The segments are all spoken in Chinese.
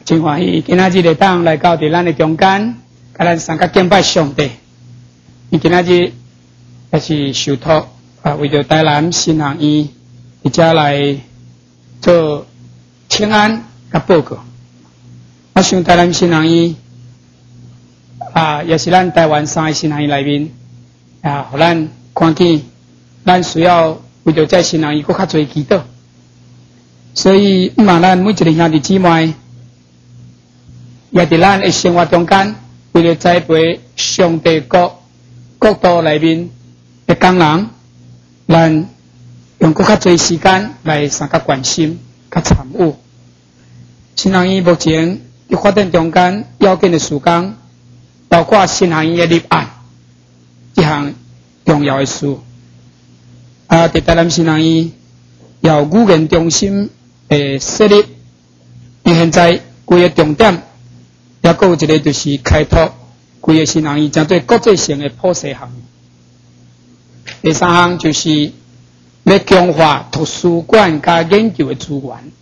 真欢喜，今仔日会当来到伫咱的中间，甲咱三甲敬拜上帝。伊今仔日也是受托为着台南新行院，而且来做请安甲报告。我想台南新行院也是咱台湾3个新行院内面互咱看见，咱需要为着这新行院搁较侪祈祷。所以咱每一个兄弟姊妹。也伫咱的生活中间，为了栽培上帝国度内面的工人，咱用更较多时间来参加关心、甲参与。新行院目前伫发展中间要紧的事工，包括新行院的立案一项重要的事。伫台南新行院有语言中心的设立，因现在规个重点。也搁有一个就是开拓规个新行院针对国际性的普世行业。第3项就是要强化图书馆加研究的资源。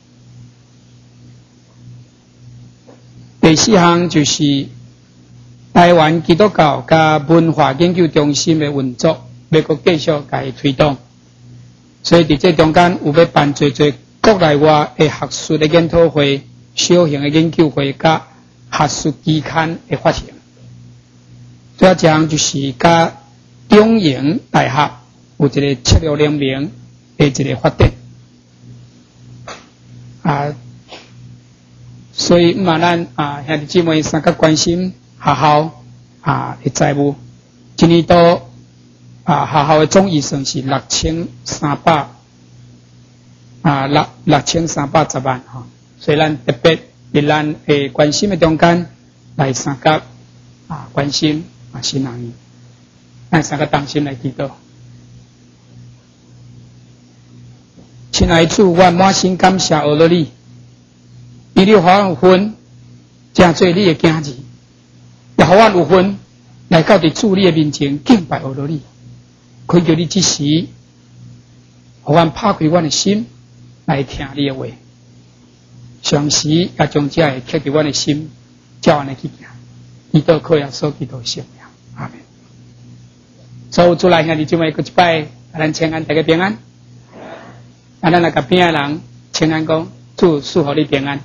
第4项就是台湾基督教加文化研究中心的运作，要搁继续加以推动。所以伫这中间有要办侪国内外的学术的研讨会、小型的研究会加学术期刊的发行，最后一项就是甲中营大学有一个策略联名的一个发展所以咱兄弟姊妹三个关心学校的债务，今年度学校的总预算是6310万所以咱特别。伫咱的关心的中间来参加关心新行院，咱三个同心来祈祷。亲爱的主，我满心感谢俄罗你，伊你互阮有份，真做你的囝儿，也互阮有份来到伫主你的面前敬拜俄罗你，恳求你这时，互阮拍开阮的心来听你的话。常时也将这个刻伫阮的心，照安尼去行。祈祷靠耶稣基督圣名，阿门。所有主内兄弟姊妹，搁一摆，咱请安，大家平安。咱来甲边仔人请安讲，主赐予你平安。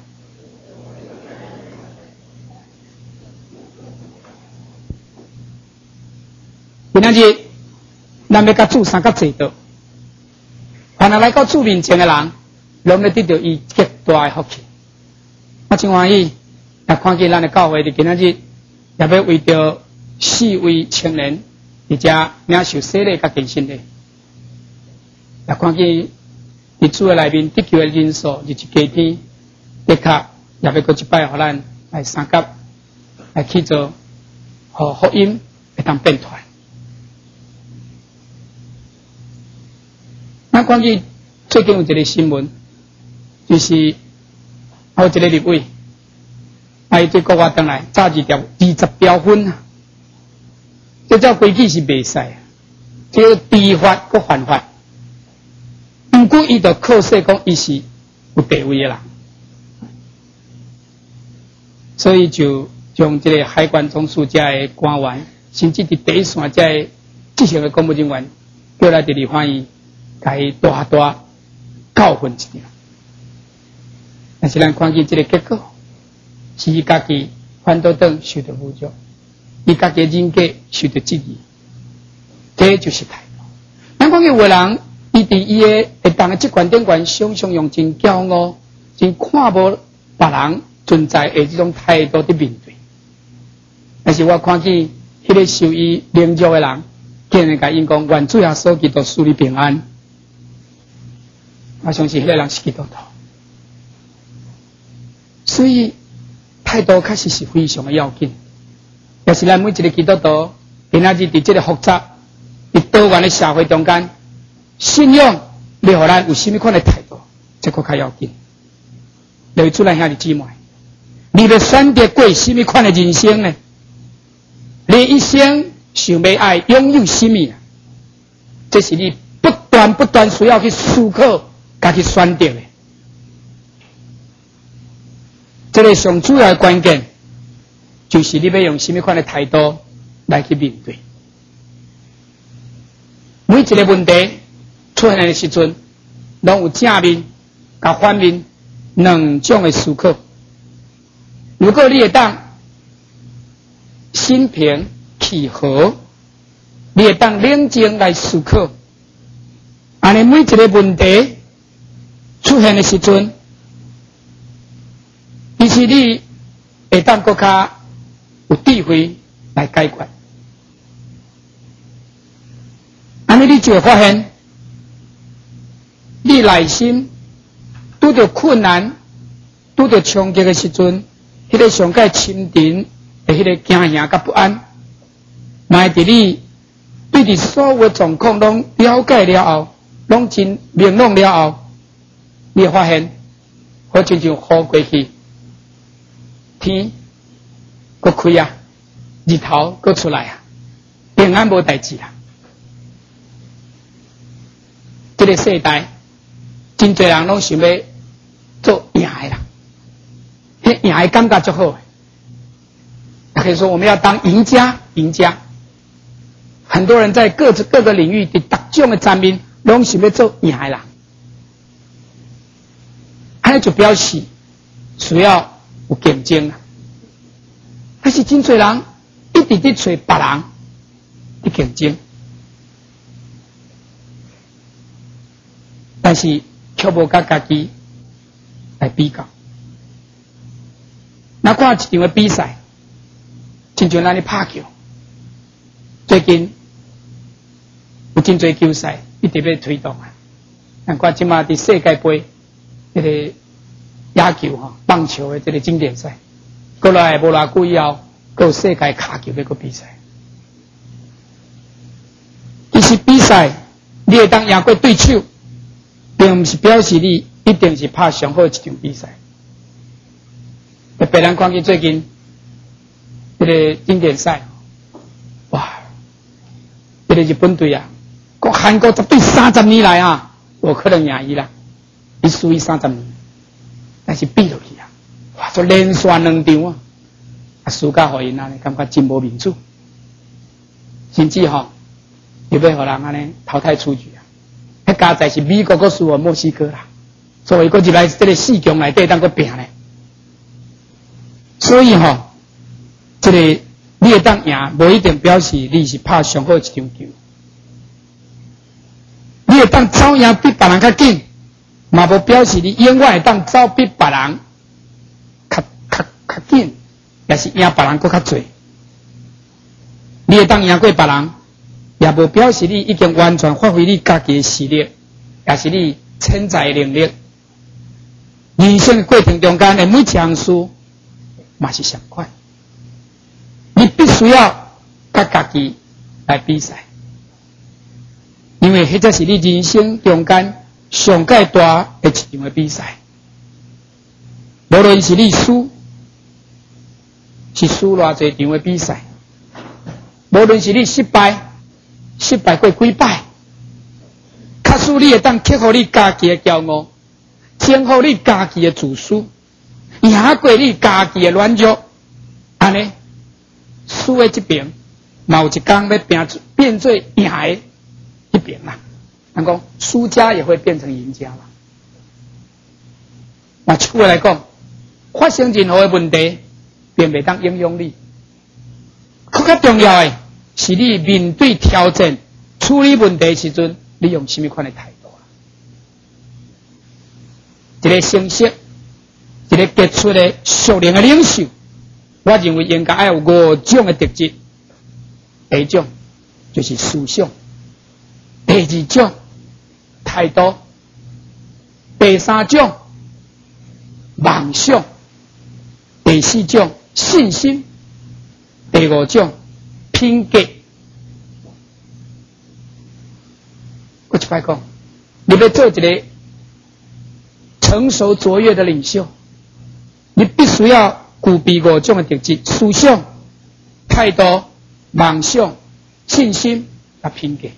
今仔日，咱要甲主三个制度，凡来到主面前的人，拢要得到伊极大的福气。我真欢喜，也看见咱的教会伫今仔日，也要为着4位青年，而且领受洗礼甲更新的，也看见伫主的内面得救的人数日加添，的确也要搁一摆，互咱来参加，来去做，互福音会当变团。咱看见最近有一个新闻，就是有一个立委，伊对国外回来炸20条粉啊！这照规矩是袂使，这违法搁犯法。不过伊就靠说讲伊是有地位的人，所以就将这个海关总署这的官员，甚至伫第一线这的执行的公务人员，叫来伫立法院，甲伊大教训一下。但是咱看见这个结果，是伊家己反倒等受到侮辱，伊家己人格受到质疑，这就是态度。咱看见有个人，伊伫伊的会当的职权顶悬，常常用真骄傲、真看无别人存在的这种态度伫面对。但是我看见迄个受伊凌辱的人，竟然甲因讲，愿主耶稣基督赐你平安。我相信迄个人是基督徒。所以态度确实是非常的要紧，也是咱每一个基督徒今仔日伫这个复杂、伫多元的社会中间，信仰要互咱有甚物款的态度，这个较要紧。来出来兄弟姊妹，你要选择过甚物款的人生呢？你一生想要爱拥有甚物啊？这是你不断需要去思考、甲去选择的。 这个上主要的关键就是你要用什么款的态度来去面对。每一个问题出现的时阵，拢有正面甲反面两种的思考。如果你会当心平气和，你会当冷静来思考，安尼每一个问题出现的时阵，其实你会当更加有智慧来解决。安尼你就会发现，你内心拄到困难、拄到冲击的时阵，迄个上界深沉的迄个惊吓甲不安，嘛会伫你对伫所有的状况拢了解了后，拢真明朗了后，你会发现，好亲像雨过去，天搁开啊，日头搁出来啊，平安无代志啊。这个世代，真侪人拢想要做赢的啦，迄赢的感觉就好。可以说我们要当赢家，赢家。很多人在各个领域的各种的层面，拢想要做赢的人，安尼就表示需要有竞争啦。但是真侪人一直伫找别人去竞争。但是却无甲家己来比较。那看一场的比赛，亲像咱咧拍球，最近有真侪球赛一直要推动啊。咱看即马伫世界杯迄个野球吼、棒球的这个经典赛，过来无偌久以后，还有世界卡球要个比赛。其实比赛你会当赢过对手，并不是表示你一定是拍上好一场比赛。特别咱看见最近这个经典赛，哇，这个日本队啊，韩国绝对30年来啊，无可能赢伊啦，伊输伊30年，但是比落去啊，哇，就连续2场啊，输甲互因安尼，感觉真无面子，甚至吼，又要互人安尼淘汰出局啊。迄加在是美国搁输啊墨西哥啦，所以搁入来这个4强内底当搁拼咧。所以吼，这个你会当赢，无一定表示你是拍上好一场球。你会当走赢比别人较紧，嘛无表示你永远会当走比别人较紧，也是赢别人搁较侪。你会当赢过别人，也无表示你已经完全发挥你家己的实力，也是你潜在的能力。人生的过程中间的每一项事，嘛是相款。你必须要甲家己来比赛，因为迄才是你人生中间上界大的一场的比赛。无论是你输，是输偌济场的比赛，无论是你失败过几摆，假使你会当克服你家己的骄傲，征服你家己的自私，赢过你家己的软弱，安尼输的这边，嘛有一天要变做赢的一边啦。人讲输家也会变成赢家啦。那反过来讲，发生任何的问题，并袂当影响你。更加重要的是你面对挑战、处理问题的时阵，你用什么款的态度啊？一个成熟、一个杰出的熟练的领袖，我认为应该要有5种的特质。第一种就是思想，第2种态度，第3种梦想，第4种信心，第5种品格。我一摆讲，你要做一个成熟卓越的领袖，你必须要具备5种的特质：思想、态度、梦想、信心和品格。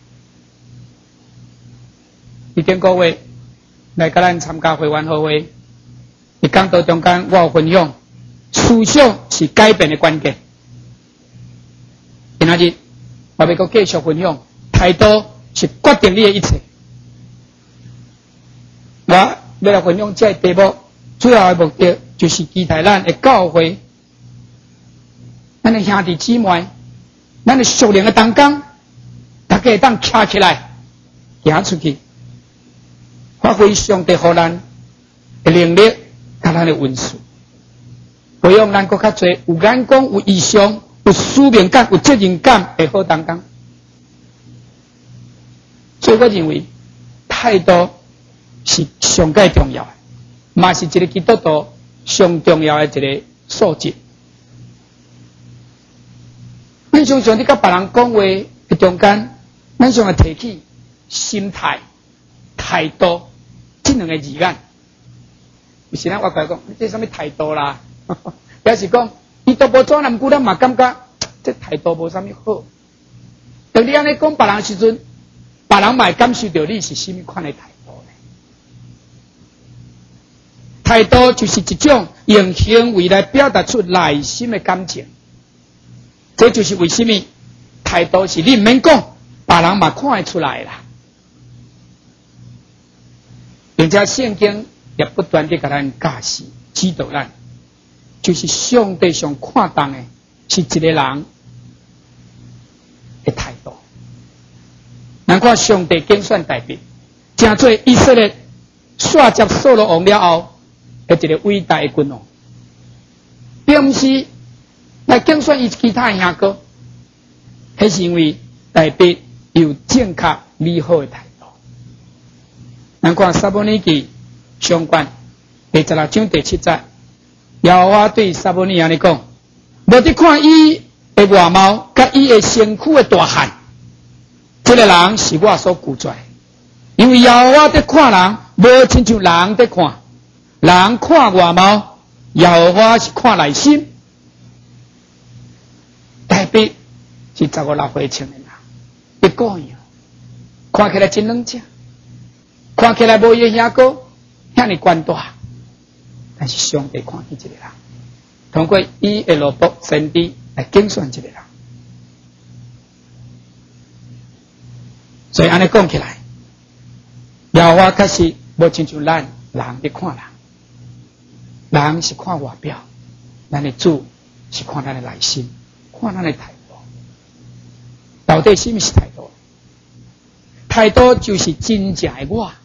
伫顶个月来甲咱参加会员好会，伫讲道中间我有分享思想是改变的关键。今仔日我要继续分享，态度是决定你的一切。我要来分享这题目，主要的目的就是期待咱的教会，咱的兄弟姊妹，咱的属灵的同工，大家当站起来，行出去，发挥上帝予咱的能力，甲咱的恩赐，培养咱更较侪有眼光、有意向、有使命感、有责任感的好同工。所以我认为态度是上界重要的，嘛是一个基督徒上重要的一个素质。咱常常伫甲别人讲话的中间，咱常常提起心态、态度这两个字眼。有时咱我讲，这什么态度啦？表示讲，伊都无做难久，咱嘛感觉这态度无啥物好。当你安尼讲别人时阵，别人嘛会感受到你是什么款的态度呢？态度就是一种用行为来表达出内心的感情。这就是为什么态度是你唔免讲，别人嘛看得出来啦。并且圣经也不断地给咱教示、指导咱，就是上帝上看重的是一个人的态度。难怪上帝拣选大卫，成做以色列刷接扫罗王了后的一个伟大的君王，并不是来拣选伊其他的兄哥，迄是因为大卫有正确美好的态度。难怪撒母耳记上卷第16章第7节，耶和华对撒母耳安尼讲：无得看伊的外貌，甲伊的身躯的大汉，这个人是我所拒绝，因为耶和华在看人，无亲像人在看，人看外貌，耶和华是看内心。大卫是15、16岁青年人，一个样，看起来真冷静，看起来无伊的兄哥遐尼官大，但是上帝看起一个人，通过伊的罗卜先知来拣选一个人。所以安尼讲起来，耶和华确实无亲像咱人在看人，人是看外表，咱的主是看咱的内心，看咱的态度。到底什么是态度？态度就是真正的我。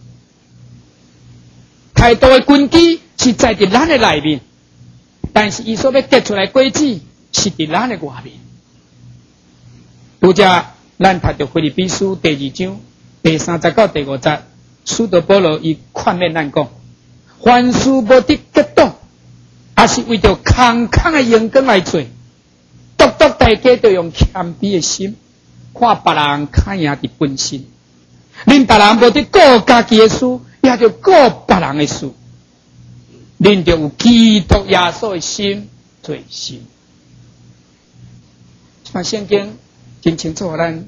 态度的根基是在伫咱的内面，但是伊所要结出来果子是伫咱的外面。拄则咱读到腓立比书第2章第30到第5节，使徒保罗伊劝勉咱讲：凡事无得激动，也是为着空空的阳光来做。独独大家都用谦卑的心，看别人较赢伫本身。恁别人无得顾家己的事，也着顾别人的事。恁着有基督耶稣的心做心。这圣经真清楚，咱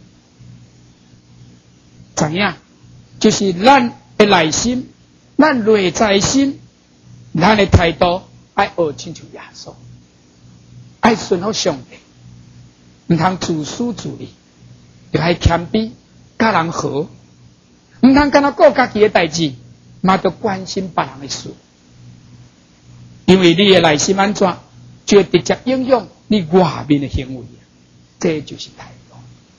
知影，就是咱的内心，咱内在心，咱的态度爱学亲像耶稣，爱顺服上帝，唔通自私自利，就爱谦卑，甲人和，唔通干那顾家己的代志，嘛着关心别人的事。因为你的内心安怎，就会直接影响你外面的行为，这就是态度。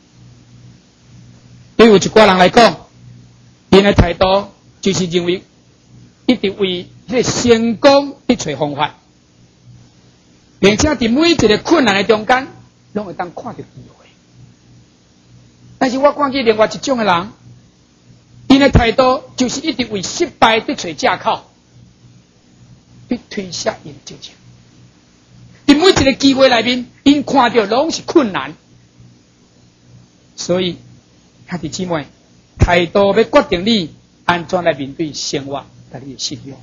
对有一寡人来讲，因的态度就是认为一直为迄个成功去找方法，并且伫每一个困难的中间，拢会当看到机会。但是我看见另外一种的人，因的态度就是一直为失败去找借口，去推卸因责任。伫每一个机会内面，因看到拢是困难，所以兄弟姊妹，态度要决定你安怎来面对生活甲你的信仰。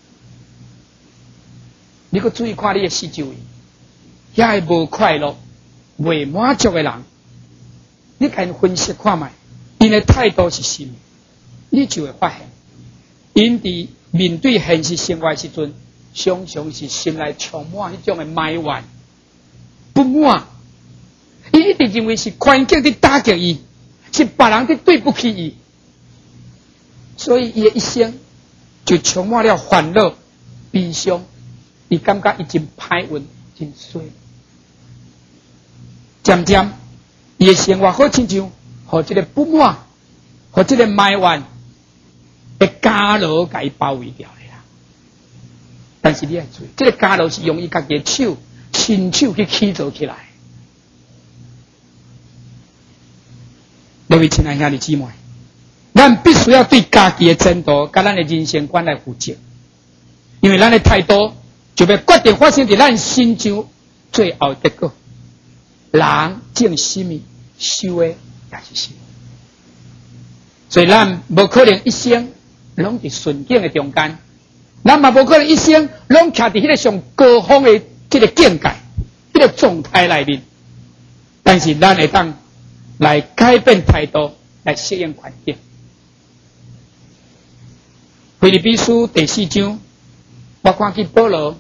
你搁注意看你的四周围，遐个无快乐、未满足的人，你甲因分析看卖，因的态度是什么？你就会发现，因伫面对现实生活的时阵， 常常是心内充满迄种的埋怨、不满。伊一直认为是环境伫打击伊，是别人伫对不起伊，所以伊的一生就充满了烦恼、悲伤。伊感觉伊真歹运、真衰。渐渐，伊的生活好亲像和这个不满、和这个埋怨的枷牢甲伊包围掉了啦。但是你要注意，这个枷牢是用伊家己的手、亲手去起造起来。各位亲爱兄弟姊妹，咱必须要对家己的前途、甲咱的人生观来负责，因为咱的态度就要决定发生在咱身上最后结果。人种什么，收的也是什么。所以咱无可能一生拢伫顺境的中间，咱嘛无可能一生拢徛伫迄个上高峰的这个境界、迄个状态内面。但是咱会当来改变态度，来适应环境。腓立比书第4章，我看见保罗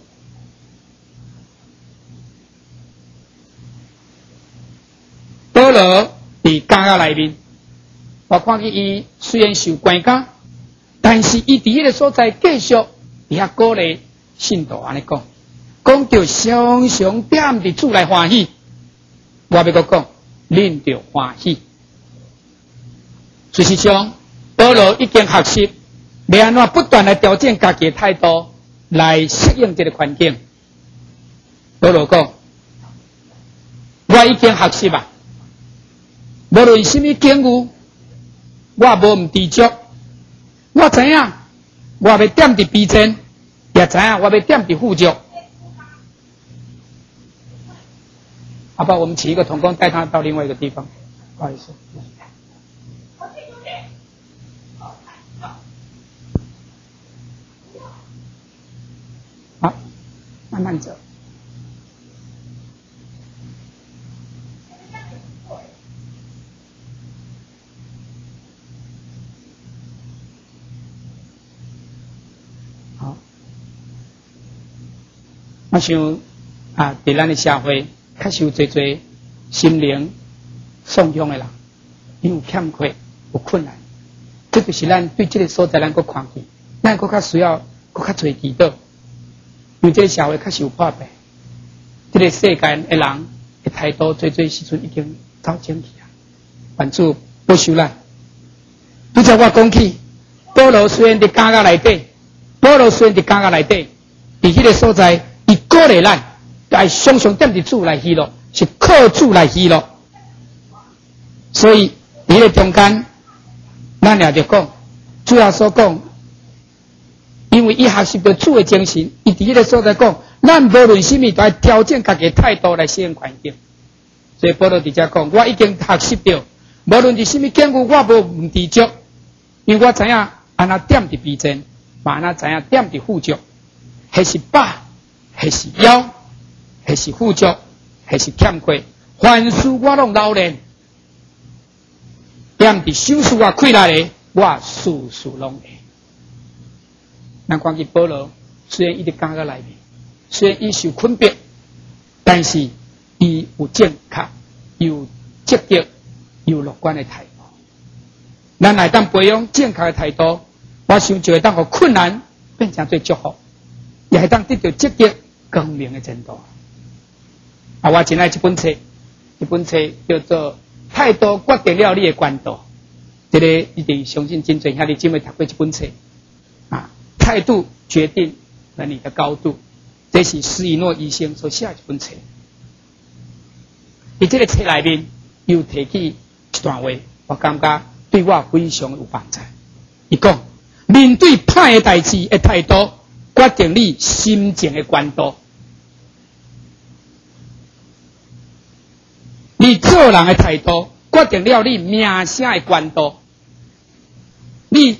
伫监狱内面，我看见伊虽然受关押，但是伊伫迄个所在继续伫遐鼓励信徒安尼讲，讲着常常点伫主来欢喜。我要阁讲，恁着欢喜。事实上，保罗已经学习要安怎不断来调整家己的态度，来适应这个环境。保罗讲，我已经学习啊。无论什么境遇，我无唔知足。我知影，我要点伫卑贱，也知影我要点伫富足。好吧，我们请一个同工带他到另外一个地方。不好意思。好，慢慢走。我想在咱的社会，确实有侪心灵丧向的人，因有欠缺，有困难。这就是咱对这个所在，咱搁看见，咱搁较需要搁较侪祈祷，因为这个社会确实有破败，这个世界的人的态度，最时阵已经走正去啊。愿主保守咱。拄则我讲起，保罗虽然伫监狱内底，伫迄个所在。伊鼓励咱，来常常点伫主来喜乐，是靠主来喜乐。所以伫个中间，咱也就讲，主要所讲，因为伊学习到主的精神，伊伫迄个所在讲，咱无论什么都要调整家己的态度来适应环境。所以保罗伫遮讲，我已经学习到，无论是什么境遇，我无唔知足，因为我知影安那点伫卑贱，嘛安那知影点伫富足，还是饱。还是枵，还是富足，还是欠缺，凡事我拢老练。点伫手术啊开来的，我事事拢会。咱看见保罗，虽然伊伫监狱内面，虽然伊受困迫，但是伊有正确、有积极、有乐观的态度。咱来当培养正确的态度，我想就会当互困难变成做祝福，也会当得到积极。光明的前途。我真爱这本册叫做《态度决定了你的关度》。这个一定相信真侪兄弟姊妹读过这本册态度决定了你的高度。这是施以诺医生所写的这本册。在这个册内面又提起一段话，我感觉对我非常有帮助。伊讲，面对歹的代志的态度，决定你心情的关度。你做人的态度，决定了你名声的关度。你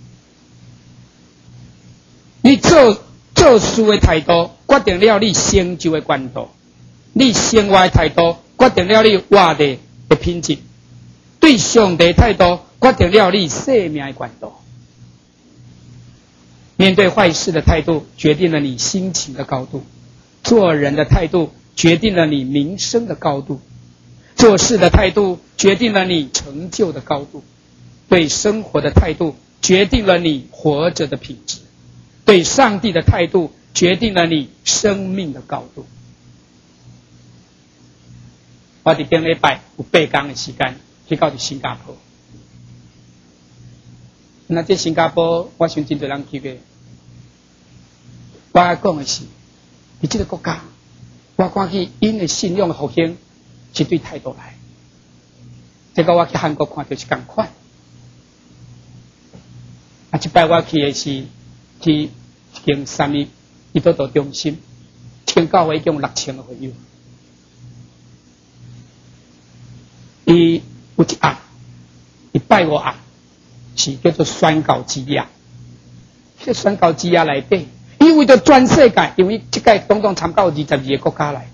做事的态度，决定了你成就的关度。你生活的态度，决定了你活的品质。对上帝的态度，决定了你生命的关度。 面对坏事的态度决定了你心情的高度，做人的态度决定了你名声的高度，做事的态度决定了你成就的高度，对生活的态度决定了你活着的品质，对上帝的态度决定了你生命的高度。我伫顶礼拜有8天的时间去到新加坡，那这新加坡我想真多人去过。我要讲的是，伫这个国家，我看去因的信仰的复兴是对态度来。这个我去韩国看就是同款。这摆我去的是去一间3日伊都到中心，一间教会一共6000个会友。伊有一暗，伊拜5暗是叫做宣告之夜。这宣告之夜内底，伊为着全世界，因为这届总共参到22个国家来。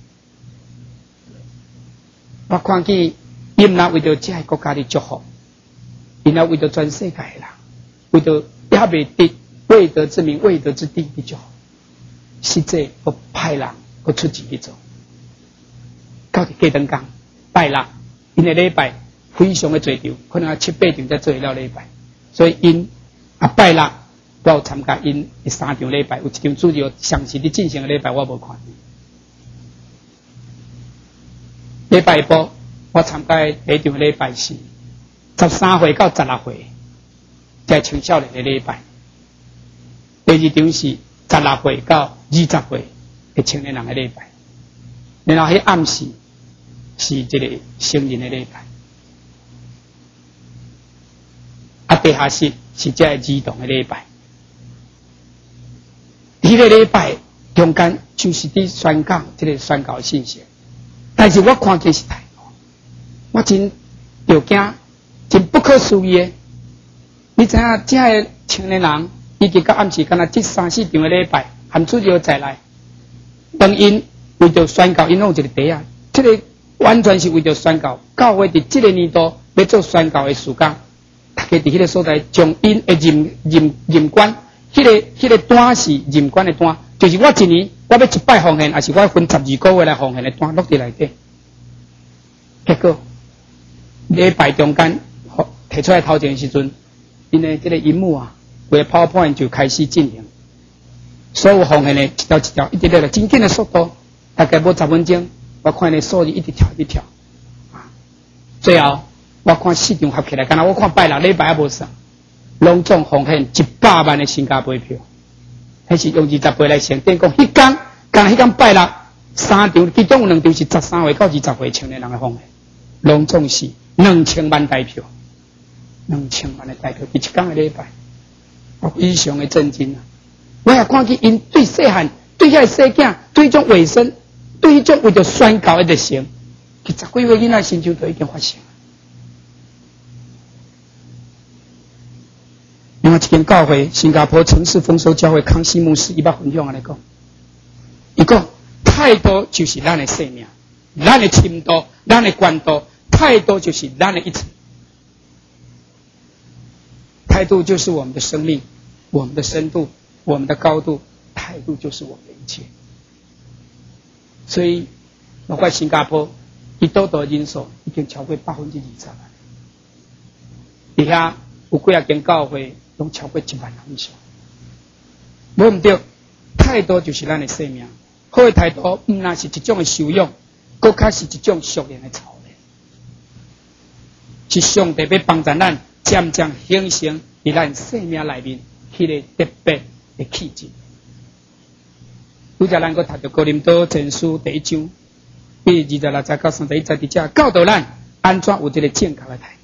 我看见伊毋但为着这个国家的祝福，伊若为着全世界的人，为着也未得未得之名、未得之地的祝福，实际我派人我出钱去做。到底过灯工拜六。因的礼拜非常的侪场，可能7、8场才做了礼拜，所以因拜六我有参加因的3场礼拜，有一场主要详细的进行的礼拜我无看。礼拜一我参加第一场礼拜是13岁到16岁，在青少年的礼拜；第二场是16岁到20岁的青年人的礼拜，然后迄暗时。是这个成人的礼拜，地下室是这个儿童的礼拜。这个礼拜中间就是伫宣讲这个宣告信息，但是我看见是太多，我真着惊，真不可思议的。你知影这个青年人，伊及到暗时，敢若这3、4场的礼拜，含主要再来，当因为着宣告，因弄一个地啊，这个。完全是为着宣告，教会伫这个年度要做宣告的时间，大家伫迄个所在将因的任官，迄个单是任官的单，就是我一年我要一摆奉献，还是我分12个月来奉献的单落伫内底。结果礼拜中间提出来头前的时阵，因的这个荧幕啊，为 PowerPoint 就开始进行，所有奉献的一条一条，一直来真紧的速度，大概无10分钟。我看那数字一直跳一直跳，最后我看4场合起来，刚才我看拜六礼拜也无算，拢总奉献100万的新加坡票，迄是用20倍来算，等于讲迄天拜六3场，其中有2场是13岁到20岁青年人的奉献，拢总是2000万台票，2000万的台票，第一天的礼拜，我非常的震惊啊！我也看见因对细汉、对遐细囝、对种卫生。对于种为着宣告的热心，其10几岁囡仔身上都已经发生。另外一间教会，新加坡城市丰收教会康熙牧师，伊捌分享来讲，伊讲态度就是咱的生命，咱的深度，咱的宽度，态度就是咱的一切。态度就是我们的生命，我们的深度，我们的高度，态度就是我们的一切。所以，包括新加坡，伊倒的人数已经超过20%了。底下有几啊间教会，拢超过1万人以上。无毋对，态度就是咱的生命。好的态度，毋但是一种的修养，更加是一种属灵的操练。是上帝要帮助咱渐渐形成伫咱生命内面迄个特别的气质。拄则咱阁读着哥林多前书第1章第26节到31节，伫遮教导咱安怎有这个正确的态度。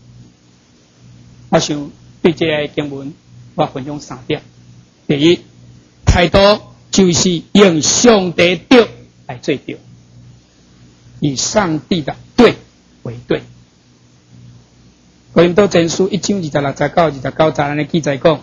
我想对这个经文，我分享3点。第一，态度就是用上帝对来做对，以上帝的对为对。哥林多前书1章26节到29节，安尼记载讲。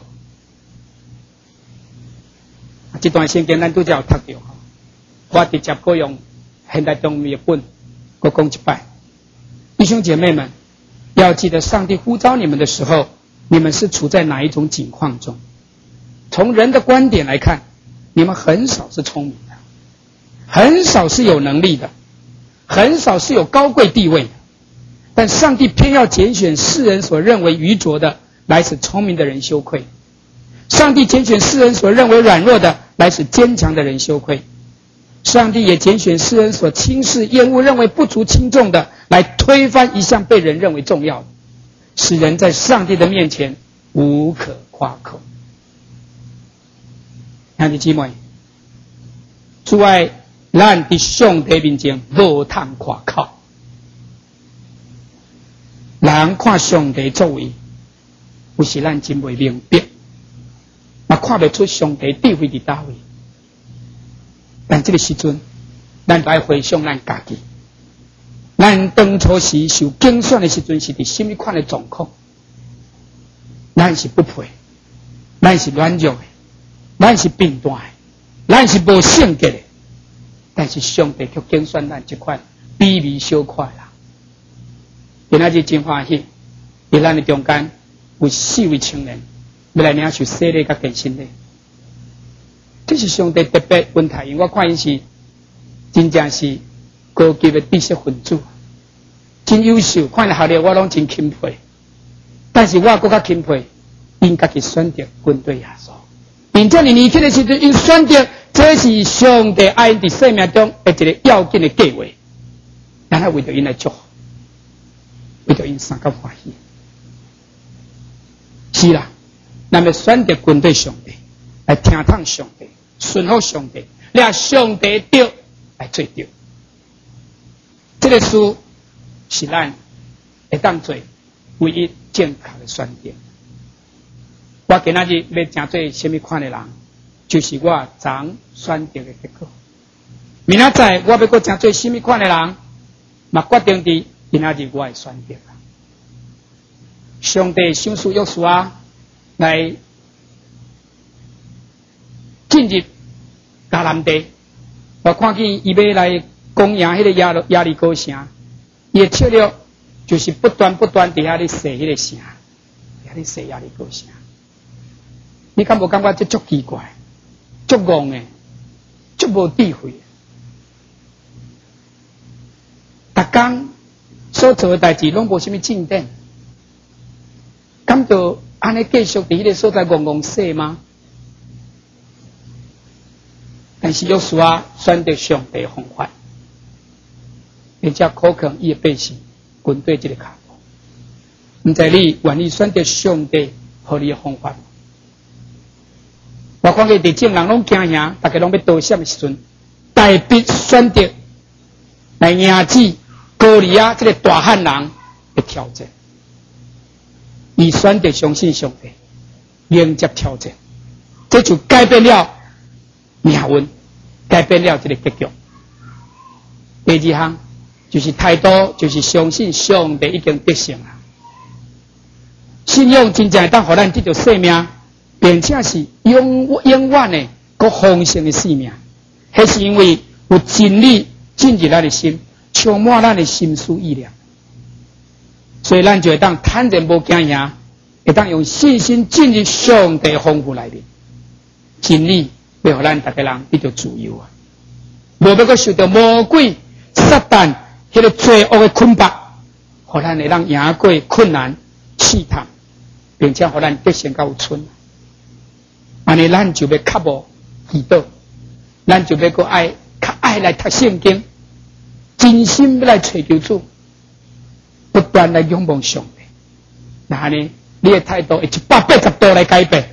这段圣经咱拄则有读到，我直接搁用现代中译本搁讲一摆。弟兄姐妹们，要记得上帝呼召你们的时候，你们是处在哪一种境况中？ 从人的观点来看，你们很少是聪明的，很少是有能力的，很少是有高贵地位的。但上帝偏要拣选世人所认为愚拙的，来使聪明的人羞愧；上帝拣选世人所认为软弱的，来使坚强的人羞愧；上帝也拣选世人所轻视、厌恶、认为不足轻重的，来推翻一项被人认为重要的，使人在上帝的面前无可夸口。兄弟姊妹，主爱咱伫上帝面前无通夸口。人看上帝作为，有时咱真袂明白，嘛看不出上帝智慧伫叨位。但这个时阵，咱就要回想咱家己，咱当初时受竞选的时阵是伫什么款的状况？咱是不配，咱是软弱的，咱是病断的，咱是无性格的。但是上帝却竞选咱这款卑微小块啦。今仔日真欢喜，伫咱的中间有4位青年要来领受洗礼甲健身礼。这是上帝特别恩待因，我看因是真正是高级的知识分子，真优秀。看下来我拢真钦佩，但是我更加钦佩因家己选择军队耶稣，并且年轻的时阵因选择，这是上帝爱因伫生命中的一个要紧的计划，咱还为着因来祝福。为着因三个欢喜，是啦，咱要选择军队上帝，来听从上帝，顺服上帝，让上帝对来做对。这个事是咱会当做唯一正确的选择。我今仔日要成做什么款的人，就是我昨选择的结果。明仔载我要搁成做什么款的人，嘛决定伫今仔日我的选择啦。上帝赏赐约书亚来进入迦南地，我看见伊要来攻赢迄个亚利哥城，伊的策略就是不断伫遐咧射迄个城，遐咧射亚利哥城。你敢无感觉这足奇怪、足戆的、足无智慧的？逐工所做的代志拢无什么进展，敢就安尼继续伫迄个所在戆说吗？但是约书亚选择上帝的方法，并且可能伊的百姓军队这个脚步。毋知你愿意选择上帝互你的方法？我看见地正人拢惊吓，大家拢要逃闪的时阵，大必选择来迎击哥利亚这个大汉人的挑战。伊选择相信上帝，迎接挑战，这就改变了命运，改变了这个结局。第二项就是态度，就是相信上帝已经得胜了。信仰真正会当互咱得到生命，并且是永远的、个丰盛的生命。迄是因为有真理进入咱的心，充满咱的心思意念，所以咱就会当坦然无惊吓，会当用信心进入上帝的丰富内面。真理要互咱逐个人得到自由啊！无要阁受到魔鬼、撒旦迄个罪恶的捆绑，互咱会当赢过困难、试探，并且互咱得胜到有存。安尼咱就要较无祈祷，咱就要阁爱较爱来读圣经，真心要来找求主，不断来仰望上帝。那安尼，你的态度会180度来改变。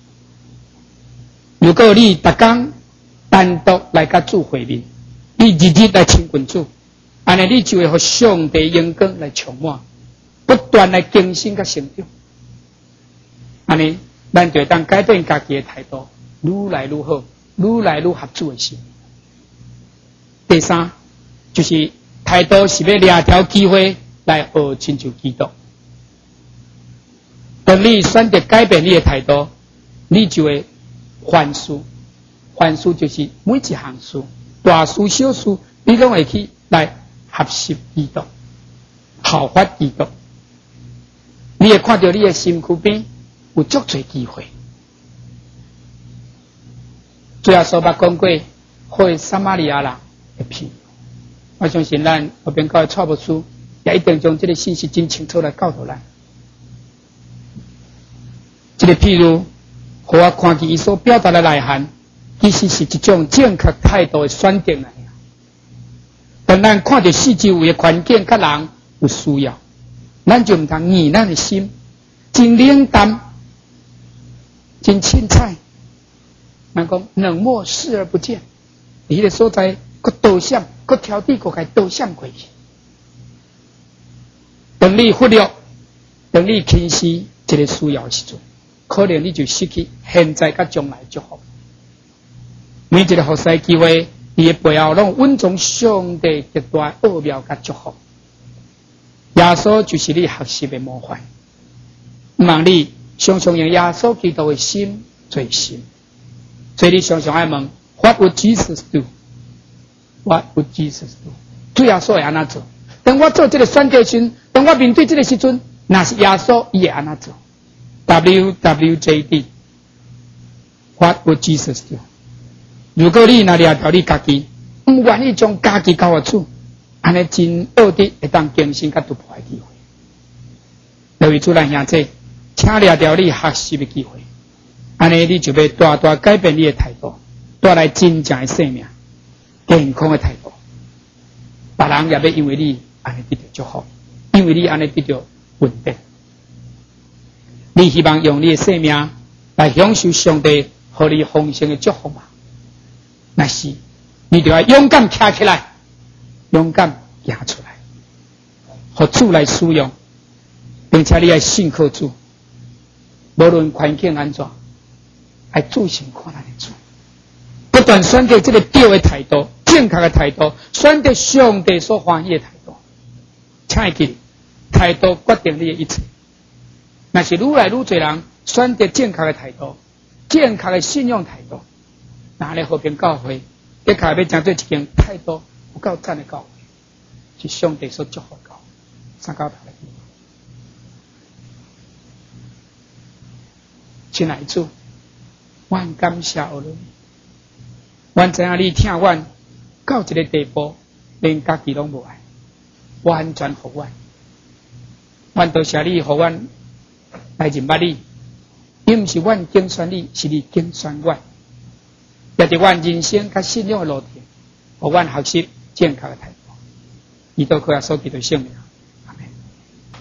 如果你逐工单独来甲主会面，你日日来亲近主，安尼你就会互上帝阳光来充满，不断来更新甲成长。安尼，咱就会当改变家己的态度，愈来愈好，愈来愈合主的心。第三，就是态度是要抓条机会来学亲像基督。当你选择改变你的态度，你就会凡事，凡事就是每一项事，大事小事，你拢会去来合适基督，效法基督。你会看到你的身躯边有足多机会， 主耶稣捌讲过，会撒玛利亚人的譬。我相信咱后边教的蔡牧师也一定将这个信息真清楚来教导咱。这个譬如，互我看见伊所表达的内涵，其实是一种正确态度的选择来。当咱看到四周围的环境甲人有需要，咱就唔通硬咱的心，真冷淡，真凊彩。人讲冷漠视而不见，伊个所在，佮倒闪，佮挑剔，佮该倒闪过去。当你忽略，当你轻视一个需要的时阵，可能你就失去现在甲将来祝福。每一个服侍机会，伊的背后拢稳从上帝极大奥妙甲祝福。耶稣就是你学习的模范。望你常常用耶稣基督的心做心，所以你常常爱问 What would Jesus do? What would Jesus do? 主耶稣会安怎做？当我做这个选择时，当我面对这个时阵，那是耶稣伊会安怎做 ？WWJD What would Jesus do? 如果你那了条你家己，唔愿意将家己交我处，安尼真恶的会当更新甲突破的机会。各位主人兄弟，请了条你学习的机会，安尼你就要大大改变你的态度，带来真正的生命、健康的态度。别人也要因为你安尼得到祝福，因为你安尼得到稳定。你希望用你的生命来享受上帝和你丰盛的祝福吗？那是，你就要勇敢站起来，勇敢行出来，和主来使用，并且你要信靠主，无论环境安怎，要主先看咱的主，不断选择这个对的态度、正确的态度，选择上帝所欢喜的态度。请会记，态度决定你的一切。那是愈来愈多人选择正确的态度、正确的信用态度。拿来和平教会，你下要讲做一件态度有够赞的教会，是上帝所祝福的教会。三教头的地方，亲爱的主，阮感谢有你，阮知影你听阮到一个地步，连家己拢无爱，完全服阮。阮多谢你，互阮来认捌你，伊毋是阮拣选你，是你拣选阮。也伫阮人生甲信仰的路程，互阮学习正确的态度，以到靠耶稣基督的圣名。